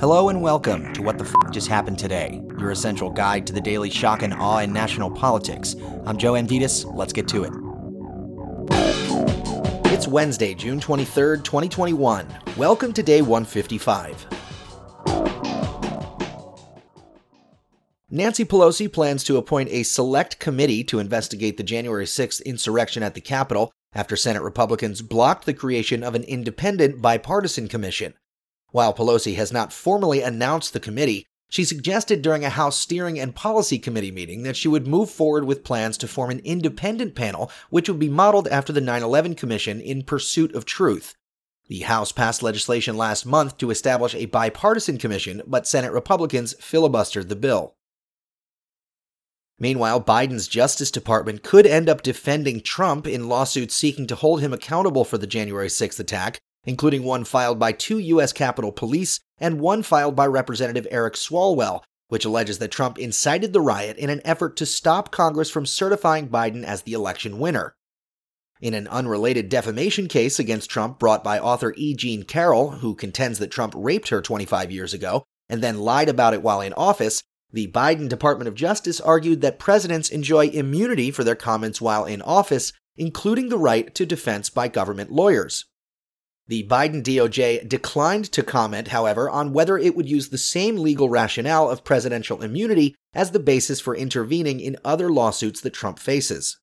Hello and welcome to What the F*** Just Happened Today, your essential guide to the daily shock and awe in national politics. I'm Joe Amditis. Let's get to it. It's Wednesday, June 23rd, 2021. Welcome to day 155. Nancy Pelosi plans to appoint a select committee to investigate the January 6th insurrection at the Capitol after Senate Republicans blocked the creation of an independent bipartisan commission. While Pelosi has not formally announced the committee, she suggested during a House Steering and Policy Committee meeting that she would move forward with plans to form an independent panel which would be modeled after the 9/11 Commission in pursuit of truth. The House passed legislation last month to establish a bipartisan commission, but Senate Republicans filibustered the bill. Meanwhile, Biden's Justice Department could end up defending Trump in lawsuits seeking to hold him accountable for the January 6th attack, including one filed by two U.S. Capitol Police and one filed by Representative Eric Swalwell, which alleges that Trump incited the riot in an effort to stop Congress from certifying Biden as the election winner. In an unrelated defamation case against Trump brought by author E. Jean Carroll, who contends that Trump raped her 25 years ago and then lied about it while in office, the Biden Department of Justice argued that presidents enjoy immunity for their comments while in office, including the right to defense by government lawyers. The Biden DOJ declined to comment, however, on whether it would use the same legal rationale of presidential immunity as the basis for intervening in other lawsuits that Trump faces.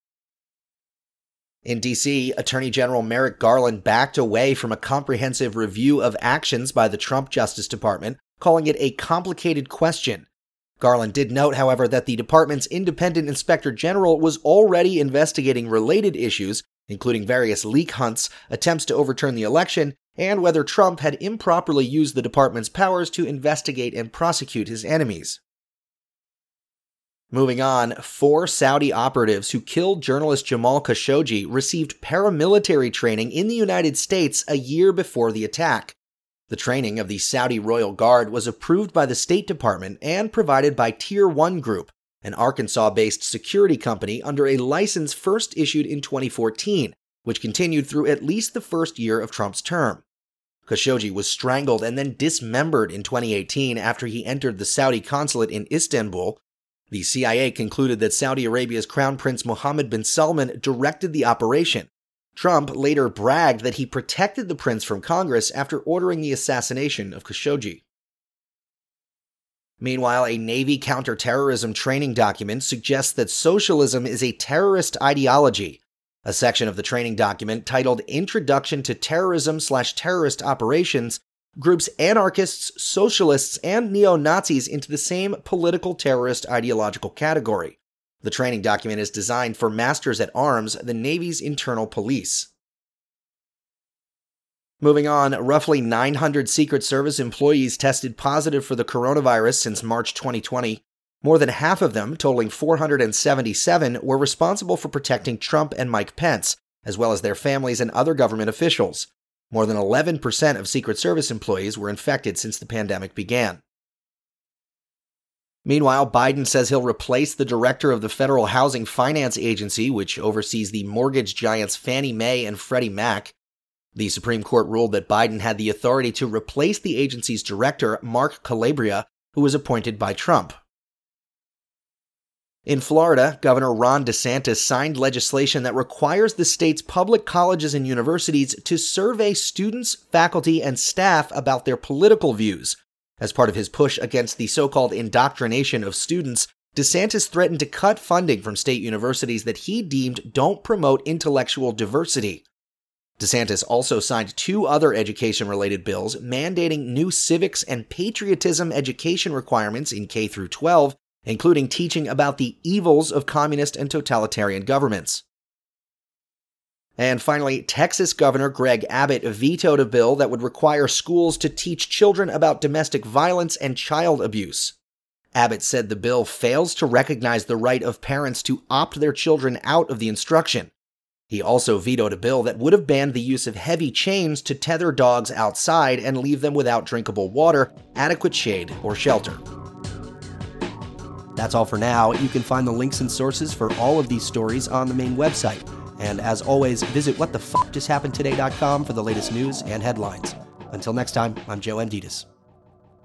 In D.C., Attorney General Merrick Garland backed away from a comprehensive review of actions by the Trump Justice Department, calling it a complicated question. Garland did note, however, that the department's independent inspector general was already investigating related issues, including various leak hunts, attempts to overturn the election, and whether Trump had improperly used the department's powers to investigate and prosecute his enemies. Moving on, 4 Saudi operatives who killed journalist Jamal Khashoggi received paramilitary training in the United States a year before the attack. The training of the Saudi Royal Guard was approved by the State Department and provided by Tier 1 Group, an Arkansas-based security company under a license first issued in 2014, which continued through at least the first year of Trump's term. Khashoggi was strangled and then dismembered in 2018 after he entered the Saudi consulate in Istanbul. The CIA concluded that Saudi Arabia's Crown Prince Mohammed bin Salman directed the operation. Trump later bragged that he protected the prince from Congress after ordering the assassination of Khashoggi. Meanwhile, a Navy counterterrorism training document suggests that socialism is a terrorist ideology. A section of the training document, titled Introduction to Terrorism/Terrorist Operations, groups anarchists, socialists, and neo-Nazis into the same political terrorist ideological category. The training document is designed for Masters at Arms, the Navy's internal police. Moving on, roughly 900 Secret Service employees tested positive for the coronavirus since March 2020. More than half of them, totaling 477, were responsible for protecting Trump and Mike Pence, as well as their families and other government officials. More than 11% of Secret Service employees were infected since the pandemic began. Meanwhile, Biden says he'll replace the director of the Federal Housing Finance Agency, which oversees the mortgage giants Fannie Mae and Freddie Mac. The Supreme Court ruled that Biden had the authority to replace the agency's director, Mark Calabria, who was appointed by Trump. In Florida, Governor Ron DeSantis signed legislation that requires the state's public colleges and universities to survey students, faculty, and staff about their political views. As part of his push against the so-called indoctrination of students, DeSantis threatened to cut funding from state universities that he deemed don't promote intellectual diversity. DeSantis also signed 2 other education-related bills mandating new civics and patriotism education requirements in K-12, including teaching about the evils of communist and totalitarian governments. And finally, Texas Governor Greg Abbott vetoed a bill that would require schools to teach children about domestic violence and child abuse. Abbott said the bill fails to recognize the right of parents to opt their children out of the instruction. He also vetoed a bill that would have banned the use of heavy chains to tether dogs outside and leave them without drinkable water, adequate shade, or shelter. That's all for now. You can find the links and sources for all of these stories on the main website. And as always, visit whatthefjusthappenedtoday.com for the latest news and headlines. Until next time, I'm Joe Amditis.